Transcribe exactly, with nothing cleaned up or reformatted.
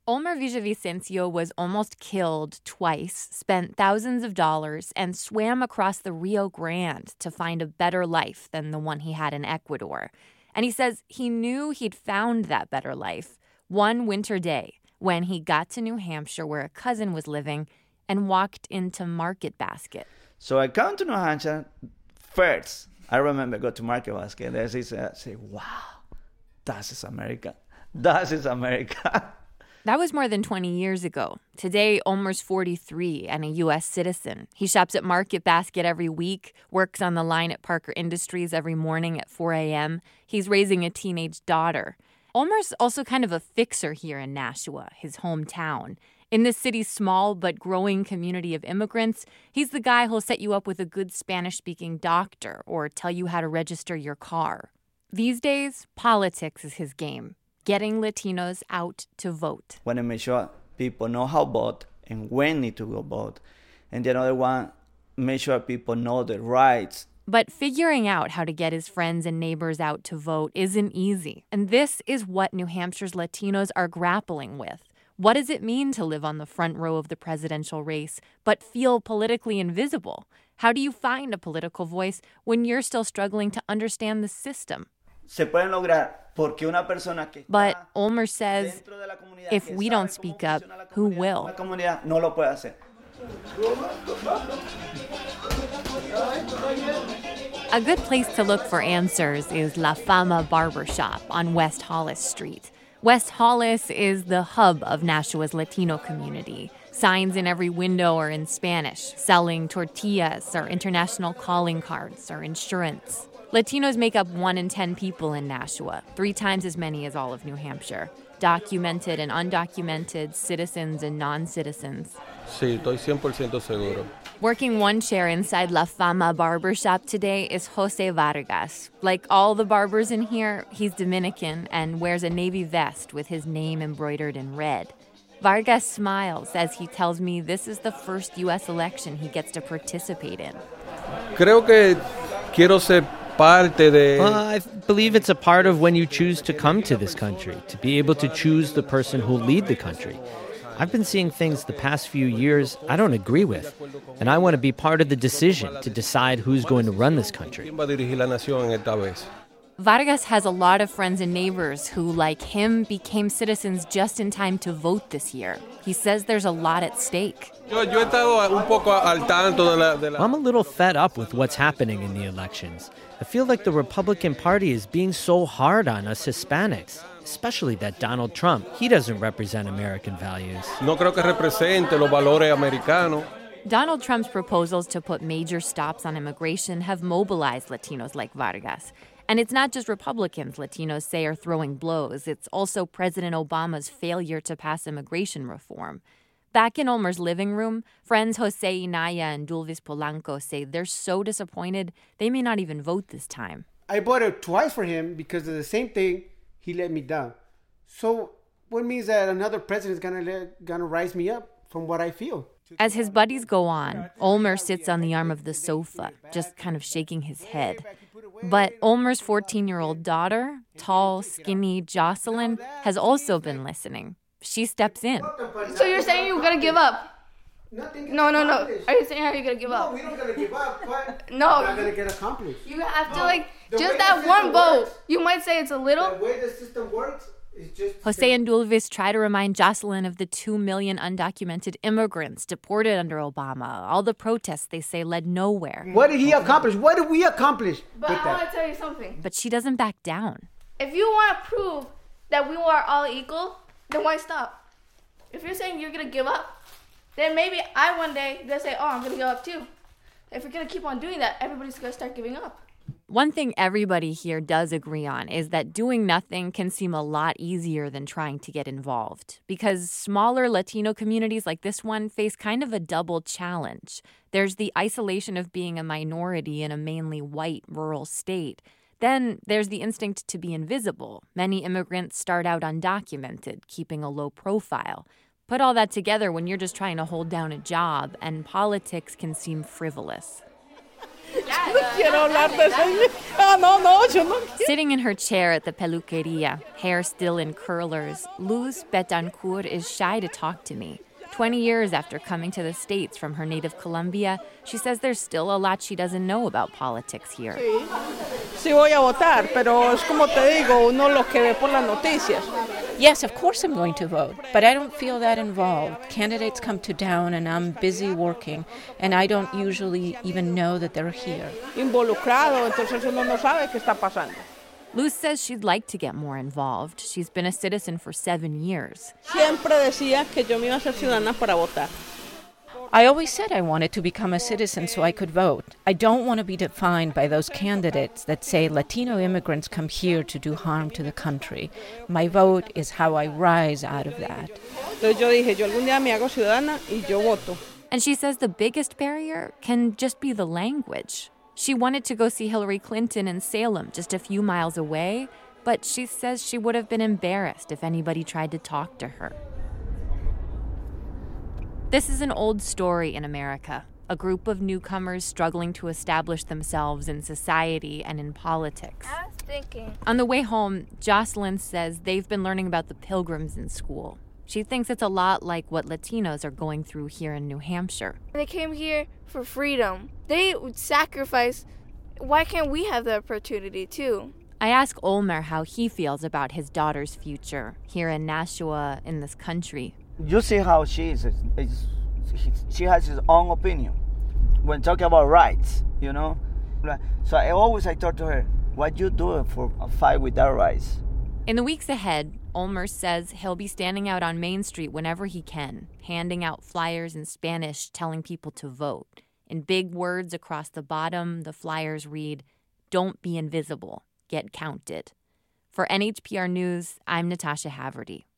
Olmer Villavicencio was almost killed twice, spent thousands of dollars, and swam across the Rio Grande to find a better life than the one he had in Ecuador. And he says he knew he'd found that better life one winter day when he got to New Hampshire where a cousin was living and walked into Market Basket. So I come to New Hampshire first. I remember go to Market Basket. There is I say, wow, that is America. That is America. That was more than twenty years ago. Today, Olmer's forty-three and a U S citizen. He shops at Market Basket every week, works on the line at Parker Industries every morning at four a.m. He's raising a teenage daughter. Olmer's also kind of a fixer here in Nashua, his hometown. In this city's small but growing community of immigrants, he's the guy who'll set you up with a good Spanish-speaking doctor or tell you how to register your car. These days, politics is his game. Getting Latinos out to vote. Want to make sure people know how to vote and when need to go vote. And the other one, make sure people know the rights. But figuring out how to get his friends and neighbors out to vote isn't easy. And this is what New Hampshire's Latinos are grappling with. What does it mean to live on the front row of the presidential race, but feel politically invisible? How do you find a political voice when you're still struggling to understand the system? Se pueden lograr porque una persona que But Olmer says, if we don't speak up, who will? No lo puede hacer. A good place to look for answers is La Fama Barbershop on West Hollis Street. West Hollis is the hub of Nashua's Latino community. Signs in every window are in Spanish, selling tortillas or international calling cards or insurance. Latinos make up one in ten people in Nashua, three times as many as all of New Hampshire. Documented and undocumented, citizens and non-citizens. Sí, estoy cien por ciento seguro. Working one chair inside La Fama Barbershop today is Jose Vargas. Like all the barbers in here, he's Dominican and wears a navy vest with his name embroidered in red. Vargas smiles as he tells me this is the first U S election he gets to participate in. Creo que quiero ser parte de... Well, I believe it's a part of when you choose to come to this country, to be able to choose the person who'll lead the country. I've been seeing things the past few years I don't agree with, and I want to be part of the decision to decide who's going to run this country. Vargas has a lot of friends and neighbors who, like him, became citizens just in time to vote this year. He says there's a lot at stake. Well, I'm a little fed up with what's happening in the elections. I feel like the Republican Party is being so hard on us Hispanics, especially that Donald Trump. He doesn't represent American values. No creo que represente los valores americanos. Donald Trump's proposals to put major stops on immigration have mobilized Latinos like Vargas. And it's not just Republicans Latinos say are throwing blows. It's also President Obama's failure to pass immigration reform. Back in Olmer's living room, friends Jose Inaya and Dulvis Polanco say they're so disappointed they may not even vote this time. I voted twice for him because of the same thing. He let me down. So what means that another president is gonna let, gonna rise me up from what I feel? As his buddies go on, Olmer sits on the arm of the sofa, just kind of shaking his head. But Olmer's fourteen-year-old daughter, tall, skinny Jocelyn, has also been listening. She steps in. So you're saying you're going to give up? Nothing no, no, no. Are you saying how you're going to give up? No, we don't going to give up, but no. We're not going to get accomplished. You have to, no. like, The just that one vote. Works, you might say it's a little. The way the system works is just... Jose and Dulvis try to remind Jocelyn of the two million undocumented immigrants deported under Obama, all the protests they say led nowhere. What did he accomplish? What did we accomplish But with I that? want to tell you something. But she doesn't back down. If you want to prove that we are all equal, then why stop? If you're saying you're going to give up, then maybe I one day going to say, oh, I'm going to give up too. If you're going to keep on doing that, everybody's going to start giving up. One thing everybody here does agree on is that doing nothing can seem a lot easier than trying to get involved, because smaller Latino communities like this one face kind of a double challenge. There's the isolation of being a minority in a mainly white rural state. Then there's the instinct to be invisible. Many immigrants start out undocumented, keeping a low profile. Put all that together when you're just trying to hold down a job, and politics can seem frivolous. Dad, Sitting in her chair at the peluqueria, hair still in curlers, Luz Betancourt is shy to talk to me. Twenty years after coming to the States from her native Colombia, she says there's still a lot she doesn't know about politics here. Sí voy a votar, pero es como te digo, uno lo que ve por las noticias. Yes, of course I'm going to vote, but I don't feel that involved. Candidates come to town and I'm busy working, and I don't usually even know that they're here. Involucrado, entonces uno no sabe qué está pasando. Luz says she'd like to get more involved. She's been a citizen for seven years. Siempre decía que yo me iba a hacer ciudadana para votar. I always said I wanted to become a citizen so I could vote. I don't want to be defined by those candidates that say Latino immigrants come here to do harm to the country. My vote is how I rise out of that. Entonces yo dije, yo algún día me hago ciudadana y yo voto. And she says the biggest barrier can just be the language. She wanted to go see Hillary Clinton in Salem, just a few miles away, but she says she would have been embarrassed if anybody tried to talk to her. This is an old story in America, a group of newcomers struggling to establish themselves in society and in politics. I was thinking. On the way home, Jocelyn says they've been learning about the Pilgrims in school. She thinks it's a lot like what Latinos are going through here in New Hampshire. They came here for freedom. They would sacrifice. Why can't we have the opportunity too? I ask Olmer how he feels about his daughter's future here in Nashua, in this country. You see how she is. It's, it's, she has his own opinion when talking about rights, you know. So I always I talk to her, what you do for a fight with that rights? In the weeks ahead, Olmer says he'll be standing out on Main Street whenever he can, handing out flyers in Spanish telling people to vote. In big words across the bottom, the flyers read, "Don't be invisible, get counted." For N H P R News, I'm Natasha Haverty.